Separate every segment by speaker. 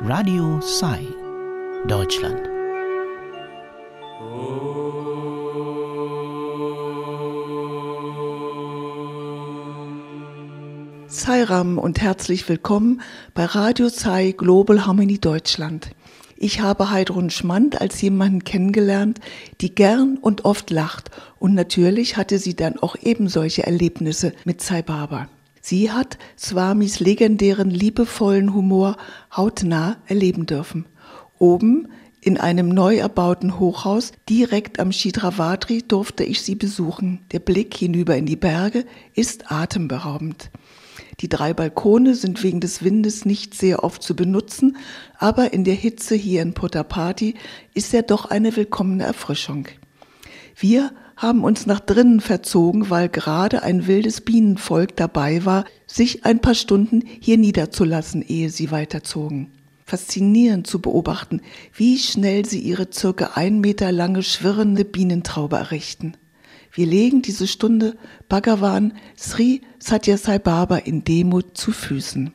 Speaker 1: Radio Sai, Deutschland.
Speaker 2: Sairam und herzlich willkommen bei Radio Sai Global Harmony Deutschland. Ich habe Heidrun Schmand als jemanden kennengelernt, die gern und oft lacht, und natürlich hatte sie dann auch eben solche Erlebnisse mit Sai Baba. Sie hat Swamis legendären liebevollen Humor hautnah erleben dürfen. Oben in einem neu erbauten Hochhaus direkt am Chitravadri durfte ich sie besuchen. Der Blick hinüber in die Berge ist atemberaubend. Die 3 Balkone sind wegen des Windes nicht sehr oft zu benutzen, aber in der Hitze hier in Puttaparthi ist er doch eine willkommene Erfrischung. Wir haben uns nach drinnen verzogen, weil gerade ein wildes Bienenvolk dabei war, sich ein paar Stunden hier niederzulassen, ehe sie weiterzogen. Faszinierend zu beobachten, wie schnell sie ihre circa 1 Meter lange schwirrende Bienentraube errichten. Wir legen diese Stunde Bhagavan Sri Sathya Sai Baba in Demut zu Füßen.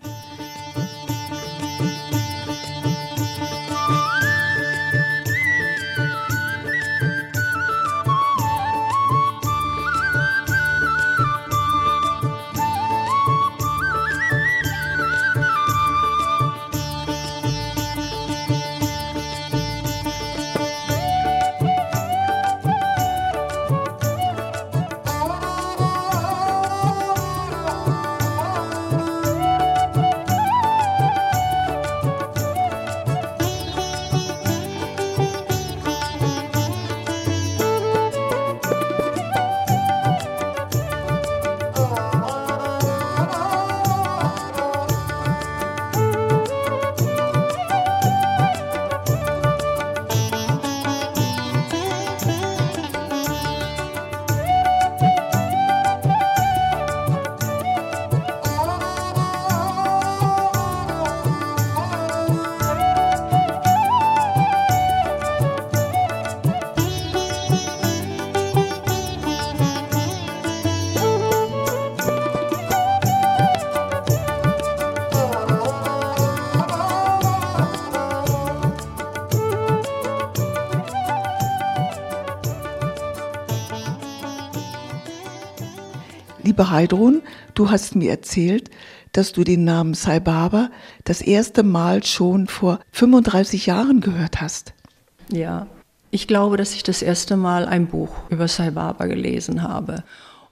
Speaker 2: Liebe Heidrun, du hast mir erzählt, dass du den Namen Sai Baba das erste Mal schon vor 35 Jahren gehört hast.
Speaker 3: Ja, ich glaube, dass ich das erste Mal ein Buch über Sai Baba gelesen habe.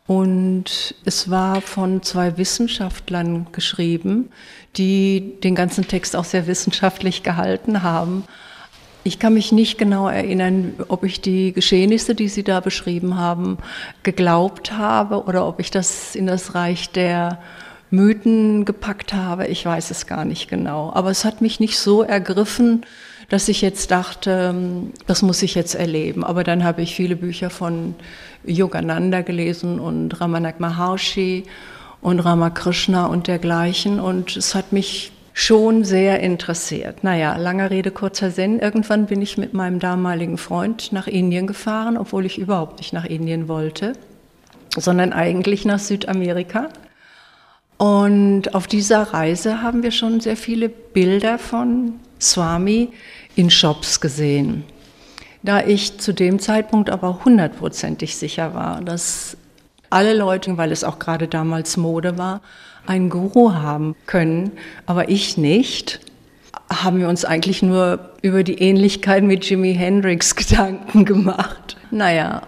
Speaker 3: Und es war von 2 Wissenschaftlern geschrieben, die den ganzen Text auch sehr wissenschaftlich gehalten haben. Ich kann mich nicht genau erinnern, ob ich die Geschehnisse, die Sie da beschrieben haben, geglaubt habe oder ob ich das in das Reich der Mythen gepackt habe. Ich weiß es gar nicht genau. Aber es hat mich nicht so ergriffen, dass ich jetzt dachte, das muss ich jetzt erleben. Aber dann habe ich viele Bücher von Yogananda gelesen und Ramana Maharshi und Ramakrishna und dergleichen. Und es hat mich schon sehr interessiert. Naja, langer Rede, kurzer Sinn. Irgendwann bin ich mit meinem damaligen Freund nach Indien gefahren, obwohl ich überhaupt nicht nach Indien wollte, sondern eigentlich nach Südamerika. Und auf dieser Reise haben wir schon sehr viele Bilder von Swami in Shops gesehen. Da ich zu dem Zeitpunkt aber 100%ig sicher war, dass alle Leute, weil es auch gerade damals Mode war, einen Guru haben können, aber ich nicht, haben wir uns eigentlich nur über die Ähnlichkeit mit Jimi Hendrix Gedanken gemacht. Naja,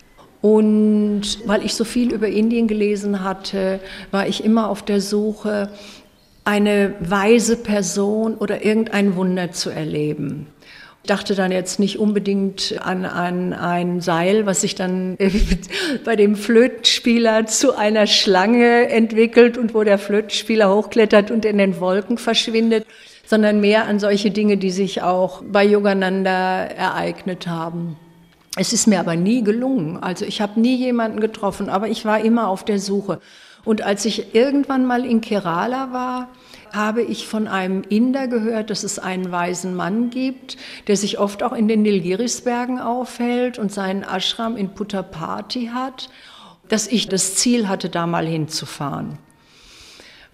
Speaker 3: und weil ich so viel über Indien gelesen hatte, war ich immer auf der Suche, eine weise Person oder irgendein Wunder zu erleben. Ich dachte dann jetzt nicht unbedingt an ein Seil, was sich dann bei dem Flötenspieler zu einer Schlange entwickelt und wo der Flötenspieler hochklettert und in den Wolken verschwindet, sondern mehr an solche Dinge, die sich auch bei Yogananda ereignet haben. Es ist mir aber nie gelungen. Also ich habe nie jemanden getroffen, aber ich war immer auf der Suche. Und als ich irgendwann mal in Kerala war, habe ich von einem Inder gehört, dass es einen weisen Mann gibt, der sich oft auch in den Nilgirisbergen aufhält und seinen Ashram in Puttaparthi hat, dass ich das Ziel hatte, da mal hinzufahren.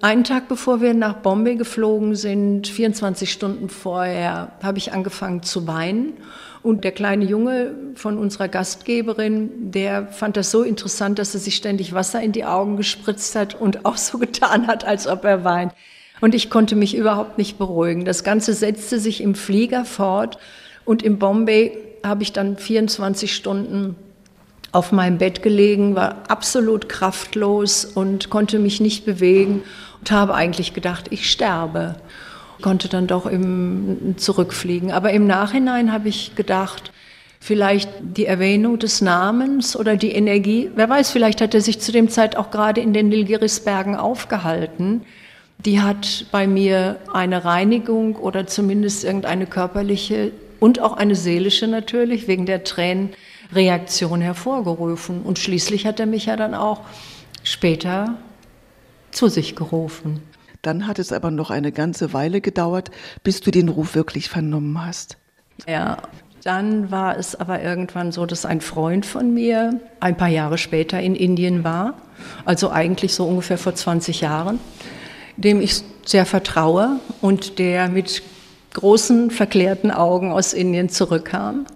Speaker 3: Einen Tag bevor wir nach Bombay geflogen sind, 24 Stunden vorher, habe ich angefangen zu weinen. Und der kleine Junge von unserer Gastgeberin, der fand das so interessant, dass er sich ständig Wasser in die Augen gespritzt hat und auch so getan hat, als ob er weint. Und ich konnte mich überhaupt nicht beruhigen. Das Ganze setzte sich im Flieger fort. Und in Bombay habe ich dann 24 Stunden auf meinem Bett gelegen, war absolut kraftlos und konnte mich nicht bewegen und habe eigentlich gedacht, ich sterbe. Konnte dann doch zurückfliegen. Aber im Nachhinein habe ich gedacht, vielleicht die Erwähnung des Namens oder die Energie, wer weiß, vielleicht hat er sich zu dem Zeit auch gerade in den Nilgirisbergen aufgehalten. Die hat bei mir eine Reinigung oder zumindest irgendeine körperliche und auch eine seelische natürlich, wegen der Tränenreaktion hervorgerufen. Und schließlich hat er mich ja dann auch später zu sich gerufen.
Speaker 2: Dann hat es aber noch eine ganze Weile gedauert, bis du den Ruf wirklich vernommen hast.
Speaker 3: Ja, dann war es aber irgendwann so, dass ein Freund von mir ein paar Jahre später in Indien war, also eigentlich so ungefähr vor 20 Jahren, dem ich sehr vertraue und der mit großen verklärten Augen aus Indien zurückkam.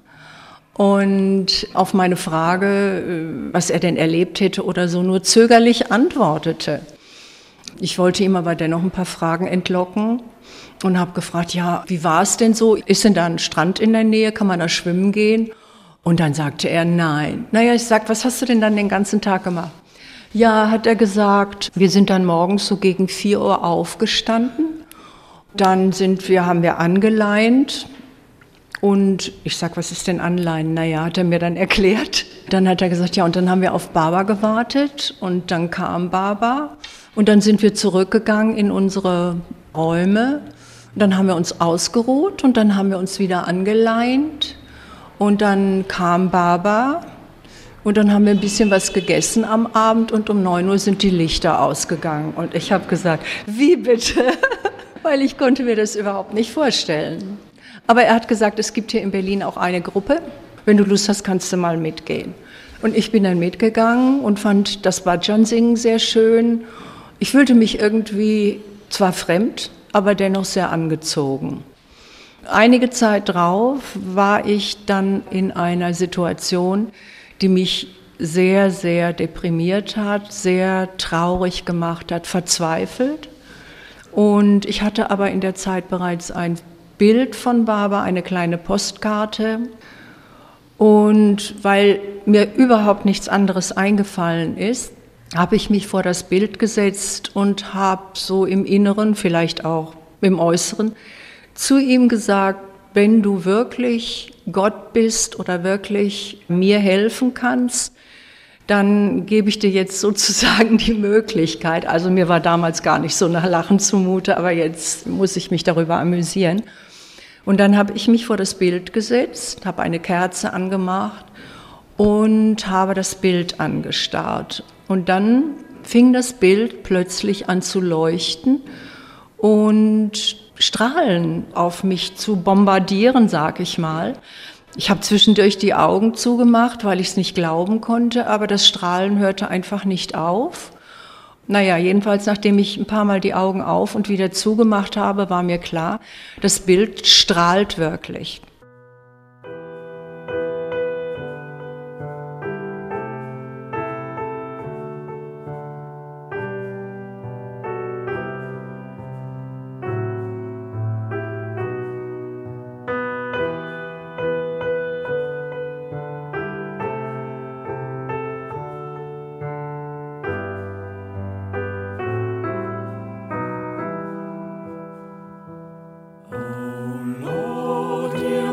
Speaker 3: Und auf meine Frage, was er denn erlebt hätte oder so, nur zögerlich antwortete. Ich wollte ihm aber dennoch ein paar Fragen entlocken und habe gefragt, ja, wie war es denn so? Ist denn da ein Strand in der Nähe? Kann man da schwimmen gehen? Und dann sagte er, nein. Naja, ich sag, was hast du denn dann den ganzen Tag gemacht? Ja, hat er gesagt, wir sind dann morgens so gegen 4 Uhr aufgestanden. Dann haben wir angeleint. Und ich sag, was ist denn Anleihen? Naja, hat er mir dann erklärt. Dann hat er gesagt, ja, und dann haben wir auf Baba gewartet und dann kam Baba und dann sind wir zurückgegangen in unsere Räume. Und dann haben wir uns ausgeruht und dann haben wir uns wieder angeleint und dann kam Baba und dann haben wir ein bisschen was gegessen am Abend und um 9 Uhr sind die Lichter ausgegangen. Und ich habe gesagt, wie bitte? Weil ich konnte mir das überhaupt nicht vorstellen. Aber er hat gesagt, es gibt hier in Berlin auch eine Gruppe. Wenn du Lust hast, kannst du mal mitgehen. Und ich bin dann mitgegangen und fand das Bhajan-Singen sehr schön. Ich fühlte mich irgendwie zwar fremd, aber dennoch sehr angezogen. Einige Zeit drauf war ich dann in einer Situation, die mich sehr, sehr deprimiert hat, sehr traurig gemacht hat, verzweifelt. Und ich hatte aber in der Zeit bereits ein Bild von Baba, eine kleine Postkarte. Und weil mir überhaupt nichts anderes eingefallen ist, habe ich mich vor das Bild gesetzt und habe so im Inneren, vielleicht auch im Äußeren, zu ihm gesagt, wenn du wirklich Gott bist oder wirklich mir helfen kannst, dann gebe ich dir jetzt sozusagen die Möglichkeit. Also mir war damals gar nicht so nach Lachen zumute, aber jetzt muss ich mich darüber amüsieren. Und dann habe ich mich vor das Bild gesetzt, habe eine Kerze angemacht und habe das Bild angestarrt. Und dann fing das Bild plötzlich an zu leuchten und Strahlen auf mich zu bombardieren, sag ich mal. Ich habe zwischendurch die Augen zugemacht, weil ich es nicht glauben konnte, aber das Strahlen hörte einfach nicht auf. Naja, jedenfalls, nachdem ich ein paar Mal die Augen auf und wieder zugemacht habe, war mir klar, das Bild strahlt wirklich.
Speaker 4: Dear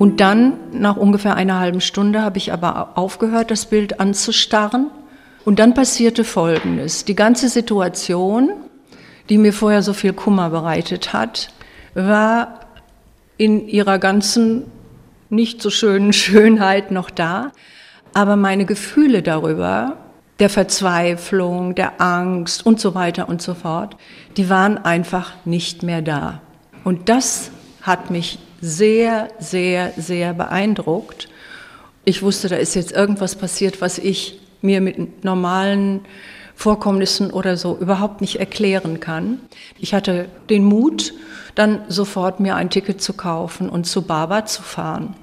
Speaker 3: Und dann, nach ungefähr einer halben Stunde, habe ich aber aufgehört, das Bild anzustarren. Und dann passierte Folgendes. Die ganze Situation, die mir vorher so viel Kummer bereitet hat, war in ihrer ganzen nicht so schönen Schönheit noch da. Aber meine Gefühle darüber, der Verzweiflung, der Angst und so weiter und so fort, die waren einfach nicht mehr da. Und das hat mich sehr, sehr, sehr beeindruckt. Ich wusste, da ist jetzt irgendwas passiert, was ich mir mit normalen Vorkommnissen oder so überhaupt nicht erklären kann. Ich hatte den Mut, dann sofort mir ein Ticket zu kaufen und zu Baba zu fahren.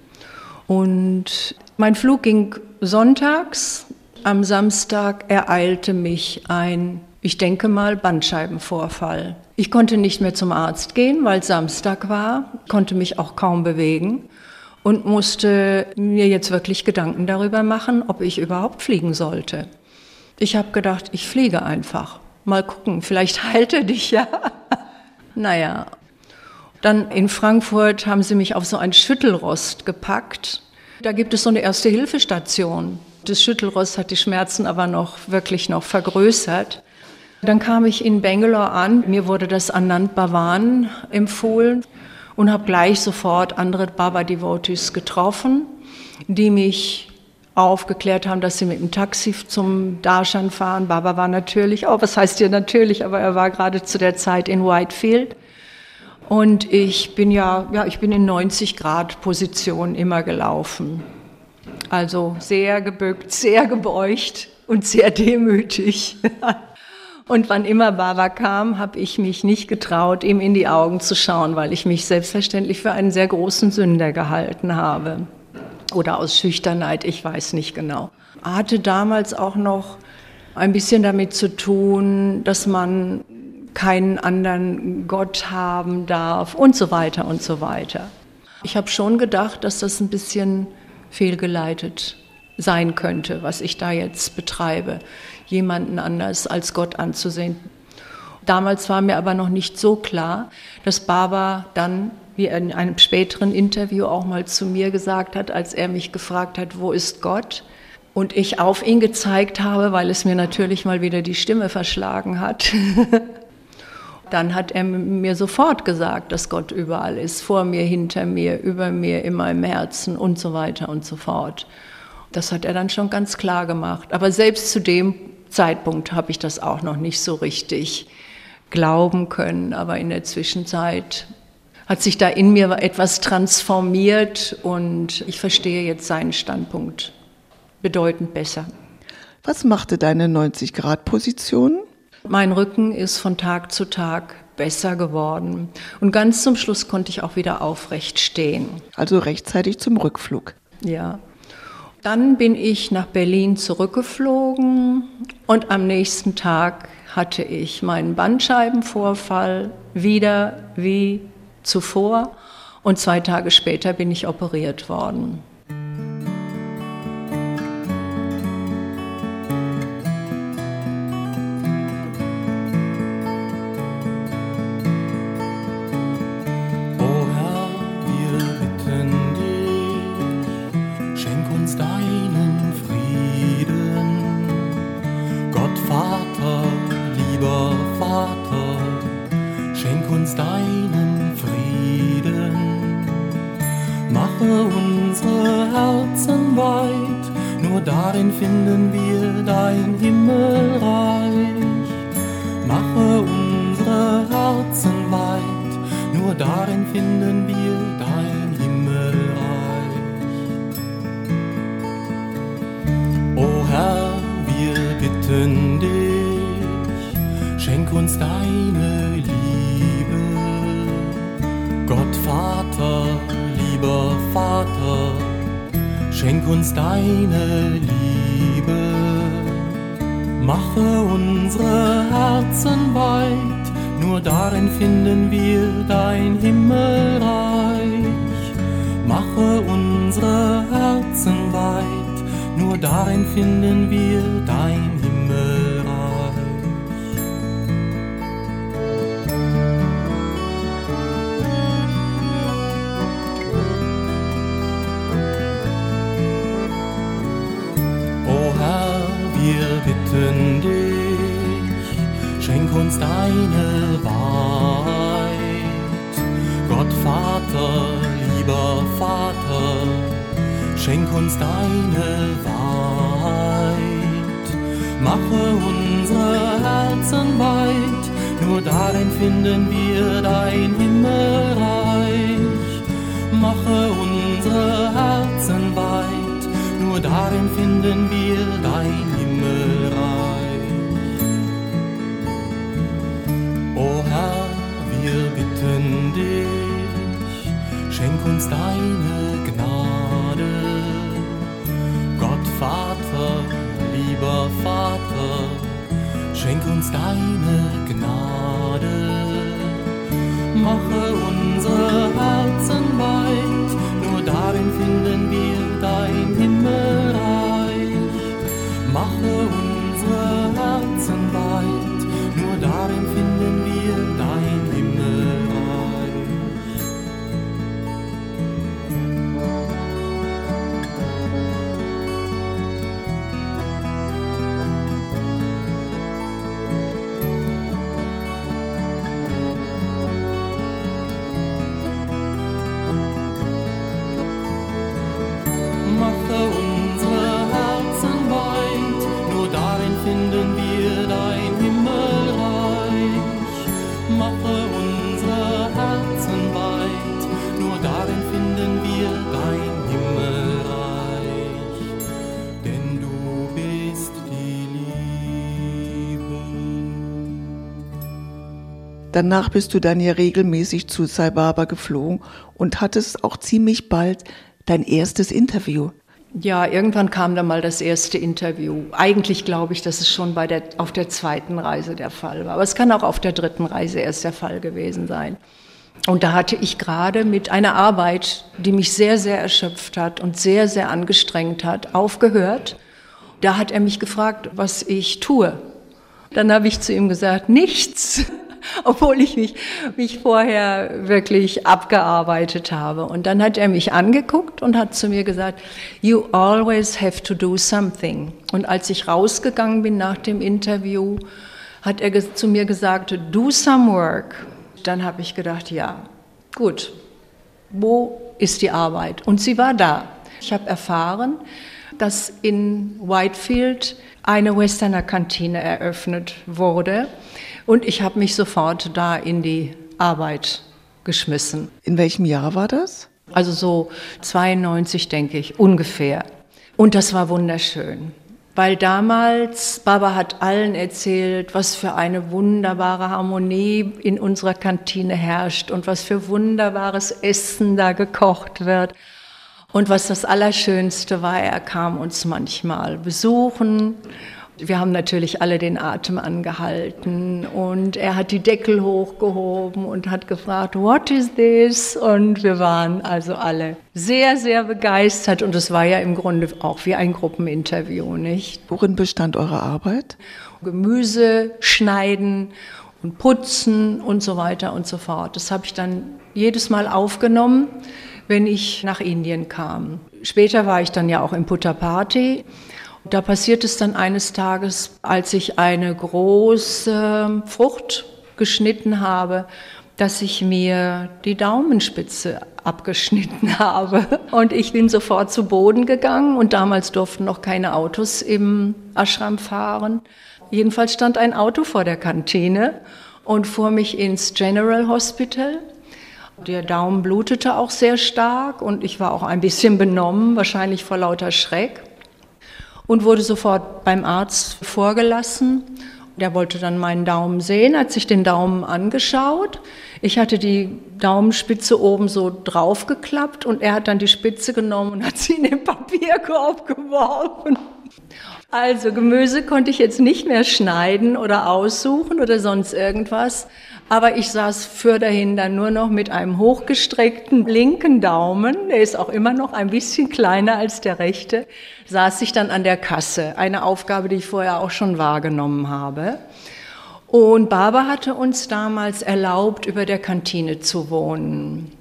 Speaker 3: Und mein Flug ging sonntags. Am Samstag ereilte mich ein, ich denke mal, Bandscheibenvorfall. Ich konnte nicht mehr zum Arzt gehen, weil Samstag war, konnte mich auch kaum bewegen und musste mir jetzt wirklich Gedanken darüber machen, ob ich überhaupt fliegen sollte. Ich habe gedacht, ich fliege einfach. Mal gucken, vielleicht heilt er dich ja. Naja, dann in Frankfurt haben sie mich auf so ein Schüttelrost gepackt. Da gibt es so eine Erste-Hilfe-Station. Das Schüttelrost hat die Schmerzen aber wirklich noch vergrößert. Dann kam ich in Bangalore an. Mir wurde das Anand Bhavan empfohlen und habe gleich sofort andere Baba-Devotees getroffen, die mich aufgeklärt haben, dass sie mit dem Taxi zum Darshan fahren. Baba war natürlich, was heißt hier natürlich, aber er war gerade zu der Zeit in Whitefield. Und ich bin in 90-Grad-Position immer gelaufen. Also sehr gebückt, sehr gebeugt und sehr demütig. Und wann immer Baba kam, habe ich mich nicht getraut, ihm in die Augen zu schauen, weil ich mich selbstverständlich für einen sehr großen Sünder gehalten habe. Oder aus Schüchternheit, ich weiß nicht genau. Hatte damals auch noch ein bisschen damit zu tun, dass man keinen anderen Gott haben darf und so weiter und so weiter. Ich habe schon gedacht, dass das ein bisschen fehlgeleitet sein könnte, was ich da jetzt betreibe, jemanden anders als Gott anzusehen. Damals war mir aber noch nicht so klar, dass Baba dann, wie er in einem späteren Interview auch mal zu mir gesagt hat, als er mich gefragt hat, wo ist Gott? Und ich auf ihn gezeigt habe, weil es mir natürlich mal wieder die Stimme verschlagen hat. Dann hat er mir sofort gesagt, dass Gott überall ist, vor mir, hinter mir, über mir, in meinem Herzen und so weiter und so fort. Das hat er dann schon ganz klar gemacht. Aber selbst zu dem Zeitpunkt habe ich das auch noch nicht so richtig glauben können. Aber in der Zwischenzeit hat sich da in mir etwas transformiert und ich verstehe jetzt seinen Standpunkt bedeutend besser.
Speaker 2: Was machte deine 90-Grad-Position?
Speaker 3: Mein Rücken ist von Tag zu Tag besser geworden. Und ganz zum Schluss konnte ich auch wieder aufrecht stehen.
Speaker 2: Also rechtzeitig zum Rückflug.
Speaker 3: Ja. Dann bin ich nach Berlin zurückgeflogen und am nächsten Tag hatte ich meinen Bandscheibenvorfall wieder wie zuvor und 2 Tage später bin ich operiert worden.
Speaker 4: Deinen Frieden, mache unsere Herzen weit, nur darin finden wir dein Himmelreich. Mache unsere Herzen weit, nur darin finden wir dein Himmelreich. O Herr, wir bitten dich, schenk uns deine Liebe. Gott Vater, lieber Vater, schenk uns deine Liebe. Mache unsere Herzen weit, nur darin finden wir dein Himmelreich. Mache unsere Herzen weit, nur darin finden wir dein Himmelreich. uns deine Wahrheit. Gott Vater, lieber Vater, schenk uns deine Wahrheit. Mache unsere Herzen weit, nur darin finden wir dein Himmelreich. Mache unsere Herzen weit, nur darin finden wir dein Himmelreich. O Herr, wir bitten dich, schenk uns deine Gnade. Gott Vater, lieber Vater, schenk uns deine Gnade. Mache unsere Herzen weit, nur darin finden wir dein Himmelreich. Mache unsere Herzen weit, nur darin finden wir dein Himmelreich. Mache unsere Herzen weit, nur darin finden wir dein Himmelreich. Mache unsere Herzen weit, nur darin finden wir dein Himmelreich. Denn du bist die Liebe.
Speaker 2: Danach bist du dann ja regelmäßig zu Sai Baba geflogen und hattest auch ziemlich bald dein erstes Interview.
Speaker 3: Ja, irgendwann kam dann mal das erste Interview. Eigentlich glaube ich, dass es schon auf der zweiten Reise der Fall war. Aber es kann auch auf der dritten Reise erst der Fall gewesen sein. Und da hatte ich gerade mit einer Arbeit, die mich sehr, sehr erschöpft hat und sehr, sehr angestrengt hat, aufgehört. Da hat er mich gefragt, was ich tue. Dann habe ich zu ihm gesagt, nichts. Obwohl ich mich vorher wirklich abgearbeitet habe. Und dann hat er mich angeguckt und hat zu mir gesagt, you always have to do something. Und als ich rausgegangen bin nach dem Interview, hat er zu mir gesagt, do some work. Dann habe ich gedacht, ja, gut, wo ist die Arbeit? Und sie war da. Ich habe erfahren, dass in Whitefield eine Westerner Kantine eröffnet wurde. Und ich habe mich sofort da in die Arbeit geschmissen.
Speaker 2: In welchem Jahr war das?
Speaker 3: Also so 92, denke ich, ungefähr. Und das war wunderschön. Weil damals, Baba hat allen erzählt, was für eine wunderbare Harmonie in unserer Kantine herrscht und was für wunderbares Essen da gekocht wird. Und was das Allerschönste war, er kam uns manchmal besuchen. Wir haben natürlich alle den Atem angehalten und er hat die Deckel hochgehoben und hat gefragt, what is this? Und wir waren also alle sehr, sehr begeistert und es war ja im Grunde auch wie ein Gruppeninterview, nicht?
Speaker 2: Worin bestand eure Arbeit?
Speaker 3: Gemüse schneiden und putzen und so weiter und so fort. Das habe ich dann jedes Mal aufgenommen, wenn ich nach Indien kam. Später war ich dann ja auch in Puttaparthi. Da passiert es dann eines Tages, als ich eine große Frucht geschnitten habe, dass ich mir die Daumenspitze abgeschnitten habe. Und ich bin sofort zu Boden gegangen und damals durften noch keine Autos im Ashram fahren. Jedenfalls stand ein Auto vor der Kantine und fuhr mich ins General Hospital. Der Daumen blutete auch sehr stark und ich war auch ein bisschen benommen, wahrscheinlich vor lauter Schreck. Und wurde sofort beim Arzt vorgelassen. Der wollte dann meinen Daumen sehen, hat sich den Daumen angeschaut. Ich hatte die Daumenspitze oben so draufgeklappt und er hat dann die Spitze genommen und hat sie in den Papierkorb geworfen. Also Gemüse konnte ich jetzt nicht mehr schneiden oder aussuchen oder sonst irgendwas. Aber ich saß fürderhin dann nur noch mit einem hochgestreckten linken Daumen, der ist auch immer noch ein bisschen kleiner als der rechte, saß ich dann an der Kasse. Eine Aufgabe, die ich vorher auch schon wahrgenommen habe. Und Baba hatte uns damals erlaubt, über der Kantine zu wohnen.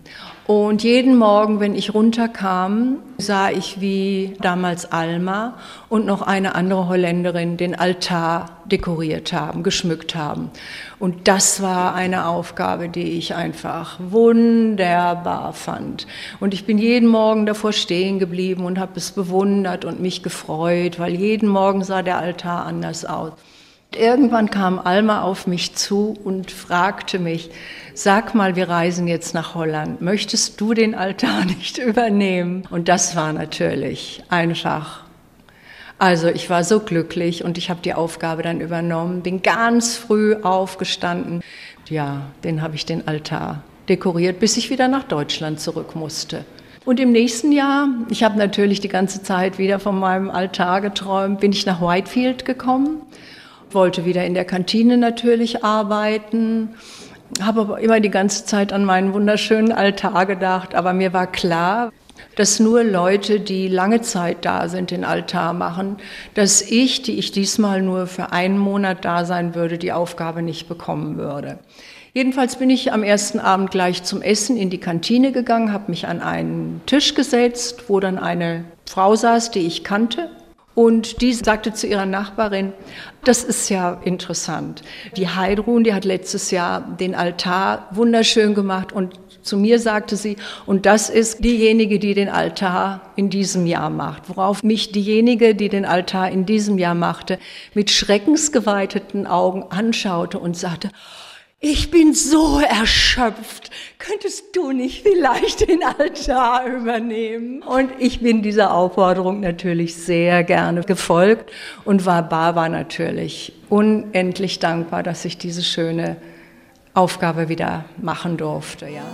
Speaker 3: Und jeden Morgen, wenn ich runterkam, sah ich, wie damals Alma und noch eine andere Holländerin den Altar dekoriert haben, geschmückt haben. Und das war eine Aufgabe, die ich einfach wunderbar fand. Und ich bin jeden Morgen davor stehen geblieben und habe es bewundert und mich gefreut, weil jeden Morgen sah der Altar anders aus. Irgendwann kam Alma auf mich zu und fragte mich, sag mal, wir reisen jetzt nach Holland, möchtest du den Altar nicht übernehmen? Und das war natürlich einfach, also ich war so glücklich und ich habe die Aufgabe dann übernommen, bin ganz früh aufgestanden. Ja, habe ich den Altar dekoriert, bis ich wieder nach Deutschland zurück musste. Und im nächsten Jahr, ich habe natürlich die ganze Zeit wieder von meinem Altar geträumt, bin ich nach Whitefield gekommen. Wollte wieder in der Kantine natürlich arbeiten, habe aber immer die ganze Zeit an meinen wunderschönen Altar gedacht. Aber mir war klar, dass nur Leute, die lange Zeit da sind, den Altar machen, dass ich, die ich diesmal nur für einen Monat da sein würde, die Aufgabe nicht bekommen würde. Jedenfalls bin ich am ersten Abend gleich zum Essen in die Kantine gegangen, habe mich an einen Tisch gesetzt, wo dann eine Frau saß, die ich kannte. Und die sagte zu ihrer Nachbarin, das ist ja interessant. Die Heidrun, die hat letztes Jahr den Altar wunderschön gemacht und zu mir sagte sie, und das ist diejenige, die den Altar in diesem Jahr macht. Worauf mich diejenige, die den Altar in diesem Jahr machte, mit schreckensgeweiteten Augen anschaute und sagte, ich bin so erschöpft. Könntest du nicht vielleicht den Altar übernehmen? Und ich bin dieser Aufforderung natürlich sehr gerne gefolgt und war Barbara natürlich unendlich dankbar, dass ich diese schöne Aufgabe wieder machen durfte. Ja.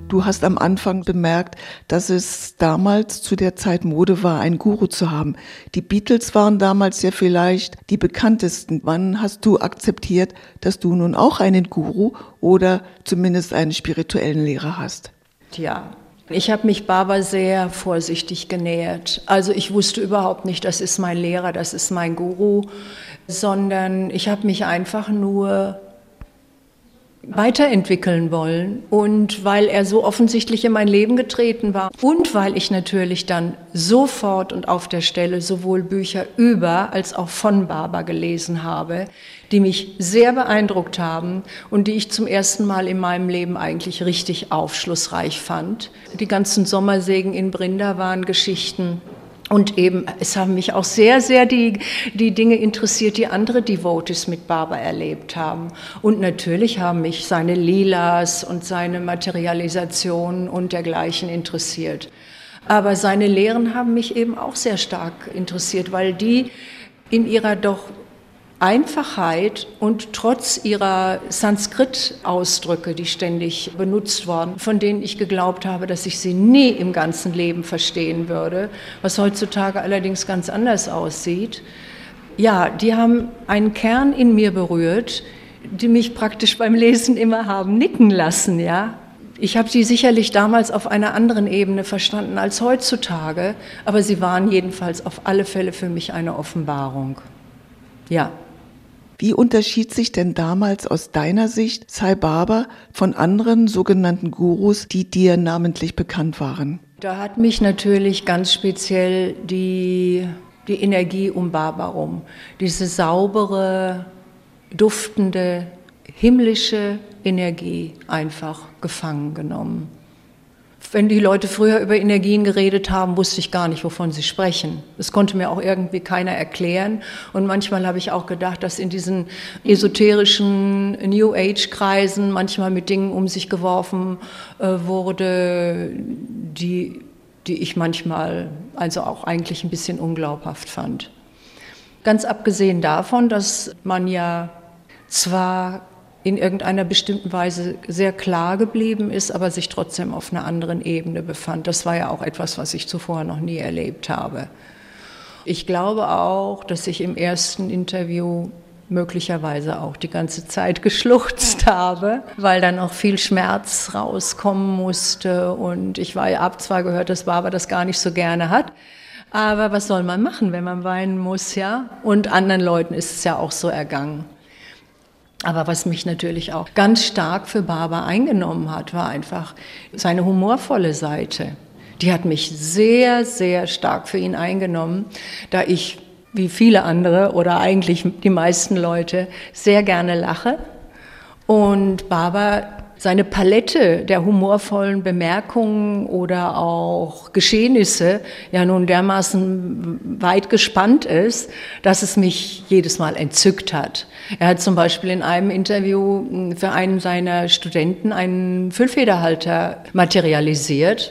Speaker 2: Du hast am Anfang bemerkt, dass es damals zu der Zeit Mode war, einen Guru zu haben. Die Beatles waren damals ja vielleicht die bekanntesten. Wann hast du akzeptiert, dass du nun auch einen Guru oder zumindest einen spirituellen Lehrer hast?
Speaker 3: Tja, ich habe mich Baba sehr vorsichtig genähert. Also ich wusste überhaupt nicht, das ist mein Lehrer, das ist mein Guru, sondern ich habe mich einfach nur weiterentwickeln wollen, und weil er so offensichtlich in mein Leben getreten war und weil ich natürlich dann sofort und auf der Stelle sowohl Bücher über als auch von Baba gelesen habe, die mich sehr beeindruckt haben und die ich zum ersten Mal in meinem Leben eigentlich richtig aufschlussreich fand. Die ganzen Sommersegen in Brinda waren Geschichten. Und eben, es haben mich auch sehr, sehr die Dinge interessiert, die andere Devotees mit Baba erlebt haben. Und natürlich haben mich seine Leelas und seine Materialisation und dergleichen interessiert. Aber seine Lehren haben mich eben auch sehr stark interessiert, weil die in ihrer doch Einfachheit und trotz ihrer Sanskrit-Ausdrücke, die ständig benutzt wurden, von denen ich geglaubt habe, dass ich sie nie im ganzen Leben verstehen würde, was heutzutage allerdings ganz anders aussieht, ja, die haben einen Kern in mir berührt, die mich praktisch beim Lesen immer haben nicken lassen, ja. Ich habe sie sicherlich damals auf einer anderen Ebene verstanden als heutzutage, aber sie waren jedenfalls auf alle Fälle für mich eine Offenbarung. Ja.
Speaker 2: Wie unterschied sich denn damals aus deiner Sicht Sai Baba von anderen sogenannten Gurus, die dir namentlich bekannt waren?
Speaker 3: Da hat mich natürlich ganz speziell die Energie um Baba rum. Diese saubere, duftende, himmlische Energie einfach gefangen genommen. Wenn die Leute früher über Energien geredet haben, wusste ich gar nicht, wovon sie sprechen. Das konnte mir auch irgendwie keiner erklären. Und manchmal habe ich auch gedacht, dass in diesen esoterischen New Age-Kreisen manchmal mit Dingen um sich geworfen wurde, die ich manchmal also auch eigentlich ein bisschen unglaubhaft fand. Ganz abgesehen davon, dass man ja zwar in irgendeiner bestimmten Weise sehr klar geblieben ist, aber sich trotzdem auf einer anderen Ebene befand. Das war ja auch etwas, was ich zuvor noch nie erlebt habe. Ich glaube auch, dass ich im ersten Interview möglicherweise auch die ganze Zeit geschluchzt habe, weil dann auch viel Schmerz rauskommen musste. Und ich habe zwar gehört, dass Baba das gar nicht so gerne hat, aber was soll man machen, wenn man weinen muss, ja? Und anderen Leuten ist es ja auch so ergangen. Aber was mich natürlich auch ganz stark für Baba eingenommen hat, war einfach seine humorvolle Seite. Die hat mich sehr, sehr stark für ihn eingenommen, da ich, wie viele andere oder eigentlich die meisten Leute, sehr gerne lache. Und Baba, seine Palette der humorvollen Bemerkungen oder auch Geschehnisse ja nun dermaßen weit gespannt ist, dass es mich jedes Mal entzückt hat. Er hat zum Beispiel in einem Interview für einen seiner Studenten einen Füllfederhalter materialisiert.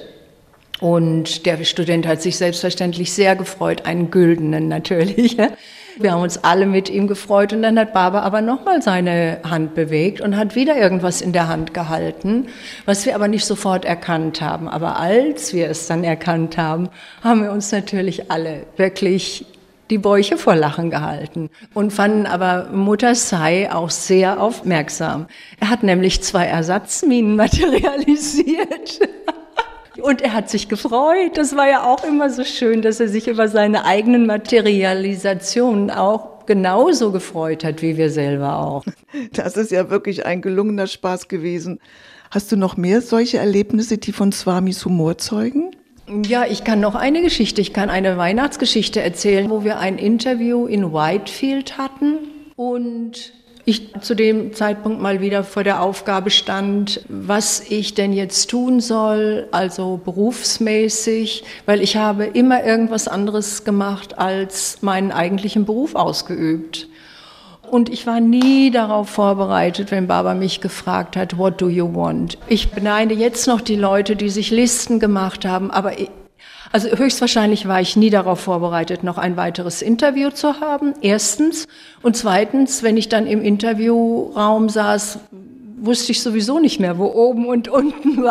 Speaker 3: Und der Student hat sich selbstverständlich sehr gefreut, einen güldenen natürlich. Wir haben uns alle mit ihm gefreut und dann hat Baba aber nochmal seine Hand bewegt und hat wieder irgendwas in der Hand gehalten, was wir aber nicht sofort erkannt haben. Aber als wir es dann erkannt haben, haben wir uns natürlich alle wirklich die Bäuche vor Lachen gehalten und fanden aber Mutter Sai auch sehr aufmerksam. Er hat nämlich 2 Ersatzminen materialisiert. Und er hat sich gefreut. Das war ja auch immer so schön, dass er sich über seine eigenen Materialisationen auch genauso gefreut hat, wie wir selber auch.
Speaker 2: Das ist ja wirklich ein gelungener Spaß gewesen. Hast du noch mehr solche Erlebnisse, die von Swamis Humor zeugen?
Speaker 3: Ja, ich kann noch eine Geschichte. Ich kann eine Weihnachtsgeschichte erzählen, wo wir ein Interview in Whitefield hatten und ich zu dem Zeitpunkt mal wieder vor der Aufgabe stand, was ich denn jetzt tun soll, also berufsmäßig, weil ich habe immer irgendwas anderes gemacht als meinen eigentlichen Beruf ausgeübt. Und ich war nie darauf vorbereitet, wenn Baba mich gefragt hat, what do you want? Ich beneide jetzt noch die Leute, die sich Listen gemacht haben, aber also höchstwahrscheinlich war ich nie darauf vorbereitet, noch ein weiteres Interview zu haben, erstens. Und zweitens, wenn ich dann im Interviewraum saß, wusste ich sowieso nicht mehr, wo oben und unten war.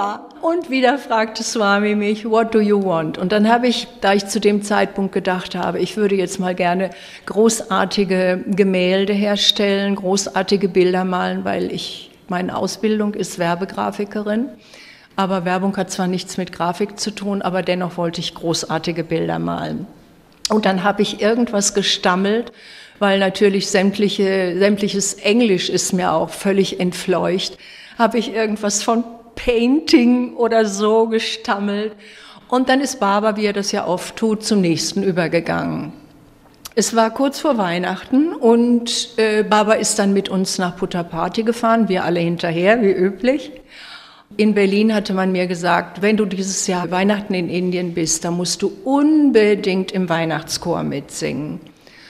Speaker 3: Und wieder fragte Swami mich, what do you want? Und dann habe ich, da ich zu dem Zeitpunkt gedacht habe, ich würde jetzt mal gerne großartige Gemälde herstellen, großartige Bilder malen, weil meine Ausbildung ist Werbegrafikerin. Aber Werbung hat zwar nichts mit Grafik zu tun, aber dennoch wollte ich großartige Bilder malen. Und dann habe ich irgendwas gestammelt, weil natürlich sämtliches Englisch ist mir auch völlig entfleucht, habe ich irgendwas von Painting oder so gestammelt. Und dann ist Baba, wie er das ja oft tut, zum nächsten übergegangen. Es war kurz vor Weihnachten und Baba ist dann mit uns nach Puttaparthi gefahren, wir alle hinterher, wie üblich. In Berlin hatte man mir gesagt, wenn du dieses Jahr Weihnachten in Indien bist, dann musst du unbedingt im Weihnachtschor mitsingen.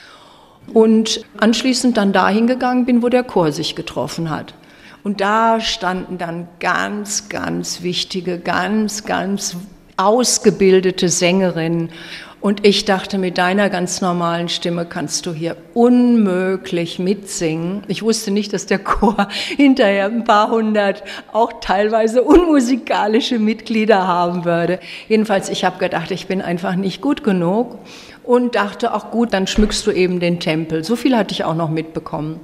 Speaker 3: Und anschließend dann dahin gegangen bin, wo der Chor sich getroffen hat. Und da standen dann ganz, ganz wichtige, ganz, ganz ausgebildete Sängerinnen. Und ich dachte, mit deiner ganz normalen Stimme kannst du hier unmöglich mitsingen. Ich wusste nicht, dass der Chor hinterher ein paar hundert, auch teilweise unmusikalische Mitglieder haben würde. Jedenfalls, ich habe gedacht, ich bin einfach nicht gut genug und dachte, ach gut, dann schmückst du eben den Tempel. So viel hatte ich auch noch mitbekommen.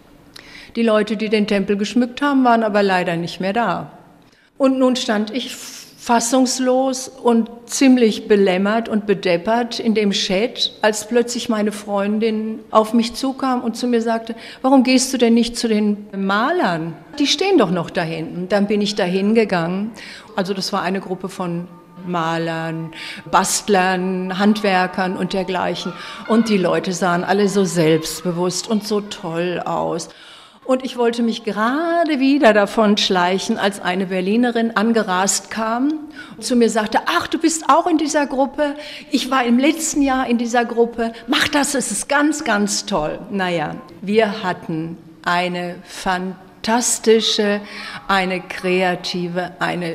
Speaker 3: Die Leute, die den Tempel geschmückt haben, waren aber leider nicht mehr da. Und nun stand ich fassungslos und ziemlich belämmert und bedeppert in dem Chat, als plötzlich meine Freundin auf mich zukam und zu mir sagte, warum gehst du denn nicht zu den Malern? Die stehen doch noch da hinten. Dann bin ich da hingegangen. Also das war eine Gruppe von Malern, Bastlern, Handwerkern und dergleichen. Und die Leute sahen alle so selbstbewusst und so toll aus. Und ich wollte mich gerade wieder davon schleichen, als eine Berlinerin angerast kam und zu mir sagte, ach, du bist auch in dieser Gruppe? Ich war im letzten Jahr in dieser Gruppe. Mach das, es ist ganz, ganz toll. Naja, wir hatten eine fantastische, eine kreative, eine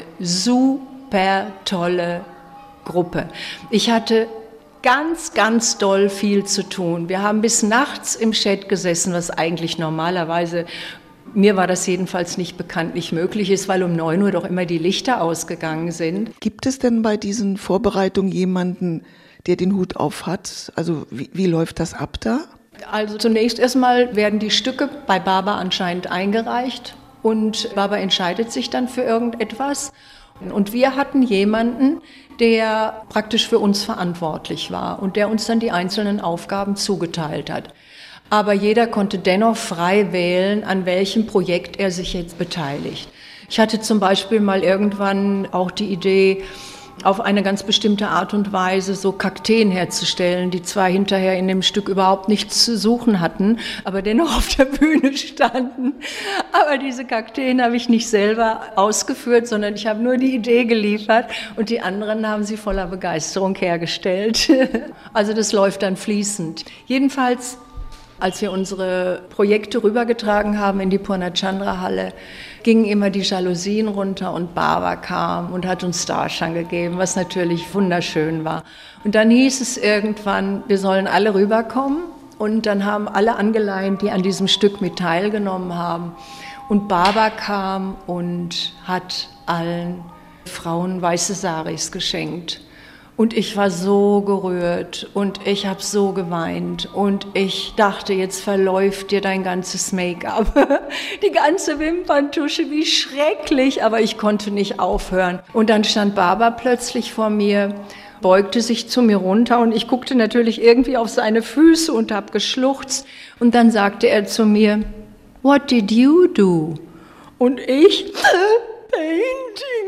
Speaker 3: super tolle Gruppe. Ich hatte ganz, ganz doll viel zu tun. Wir haben bis nachts im Chat gesessen, was eigentlich normalerweise, mir war das jedenfalls nicht bekanntlich möglich ist, weil um 9 Uhr doch immer die Lichter ausgegangen sind.
Speaker 2: Gibt es denn bei diesen Vorbereitungen jemanden, der den Hut auf hat? Also wie läuft das ab da?
Speaker 3: Also zunächst erstmal werden die Stücke bei Baba anscheinend eingereicht und Baba entscheidet sich dann für irgendetwas. Und wir hatten jemanden, der praktisch für uns verantwortlich war und der uns dann die einzelnen Aufgaben zugeteilt hat. Aber jeder konnte dennoch frei wählen, an welchem Projekt er sich jetzt beteiligt. Ich hatte zum Beispiel mal irgendwann auch die Idee, auf eine ganz bestimmte Art und Weise so Kakteen herzustellen, die zwar hinterher in dem Stück überhaupt nichts zu suchen hatten, aber dennoch auf der Bühne standen. Aber diese Kakteen habe ich nicht selber ausgeführt, sondern ich habe nur die Idee geliefert und die anderen haben sie voller Begeisterung hergestellt. Also das läuft dann fließend. Jedenfalls, als wir unsere Projekte rübergetragen haben in die Purnachandra-Halle, gingen immer die Jalousien runter und Baba kam und hat uns Darshan gegeben, was natürlich wunderschön war. Und dann hieß es irgendwann, wir sollen alle rüberkommen und dann haben alle angeleint, die an diesem Stück mit teilgenommen haben. Und Baba kam und hat allen Frauen weiße Saris geschenkt. Und ich war so gerührt und ich habe so geweint und ich dachte, jetzt verläuft dir dein ganzes Make-up, die ganze Wimperntusche, wie schrecklich, aber ich konnte nicht aufhören. Und dann stand Baba plötzlich vor mir, beugte sich zu mir runter und ich guckte natürlich irgendwie auf seine Füße und habe geschluchzt. Und dann sagte er zu mir, "What did you do?" Und ich... Painting,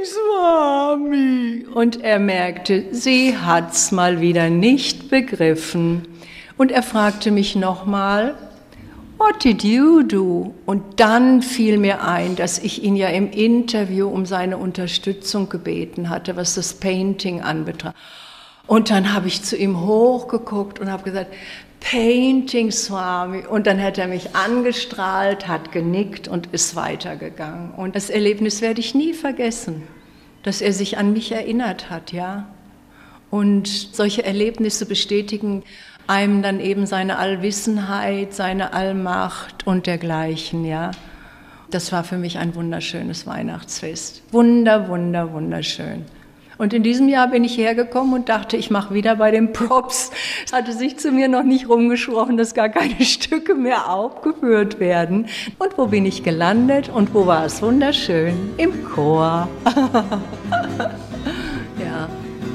Speaker 3: Swami. Und er merkte, sie hat's mal wieder nicht begriffen. Und er fragte mich nochmal, "What did you do?" Und dann fiel mir ein, dass ich ihn ja im Interview um seine Unterstützung gebeten hatte, was das Painting anbetraf. Und dann habe ich zu ihm hochgeguckt und habe gesagt, Painting, Swami. Und dann hat er mich angestrahlt, hat genickt und ist weitergegangen. Und das Erlebnis werde ich nie vergessen, dass er sich an mich erinnert hat, ja. Und solche Erlebnisse bestätigen einem dann eben seine Allwissenheit, seine Allmacht und dergleichen, ja. Das war für mich ein wunderschönes Weihnachtsfest. Wunderschön. Und in diesem Jahr bin ich hergekommen und dachte, ich mache wieder bei den Props. Es hatte sich zu mir noch nicht rumgesprochen, dass gar keine Stücke mehr aufgeführt werden. Und wo bin ich gelandet und wo war es wunderschön? Im Chor. Ja.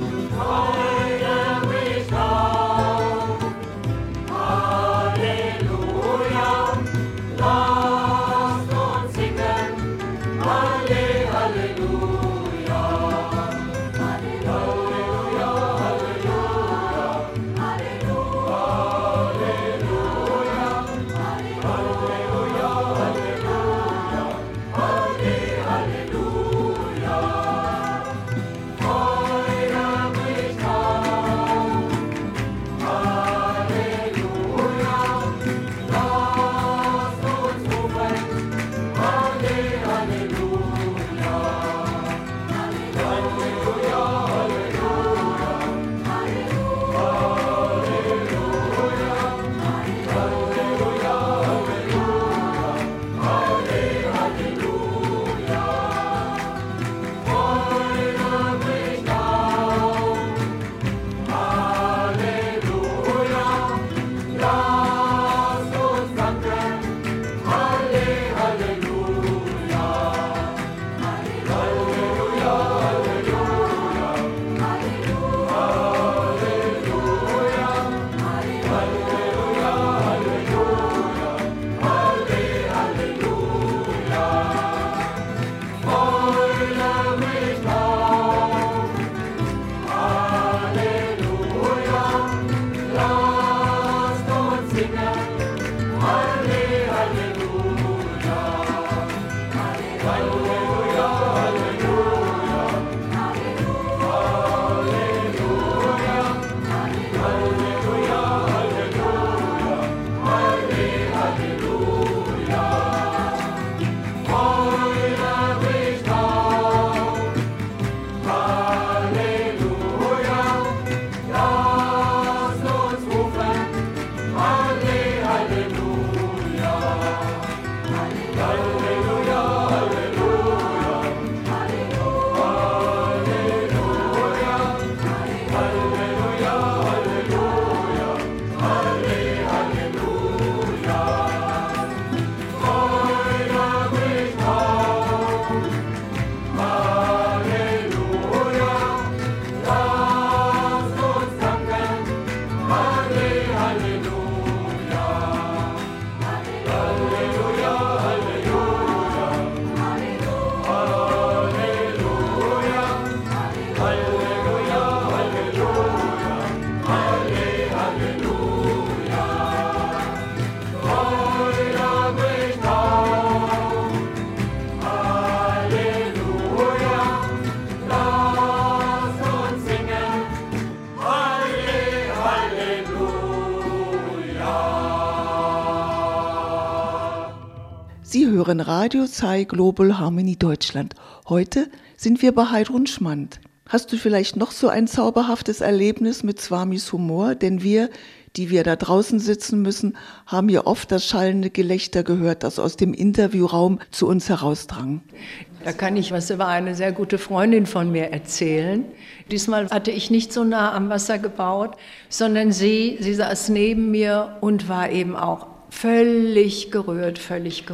Speaker 2: Sie hören Radio Zei Global Harmony Deutschland. Heute sind wir bei Heidrun Schmand. Hast du vielleicht noch so ein zauberhaftes Erlebnis mit Swamis Humor? Denn wir, die wir da draußen sitzen müssen, haben hier oft das schallende Gelächter gehört, das aus dem Interviewraum zu uns herausdrang.
Speaker 3: Da kann ich was über eine sehr gute Freundin von mir erzählen. Diesmal hatte ich nicht so nah am Wasser gebaut, sondern sie saß neben mir und war eben auch völlig gerührt.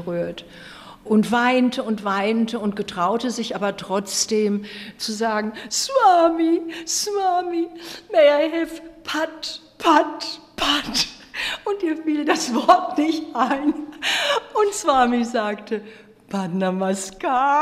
Speaker 3: Und weinte und getraute sich aber trotzdem zu sagen, Swami, may I have pat. Und ihr fiel das Wort nicht ein. Und Swami sagte, Pad Namaskar.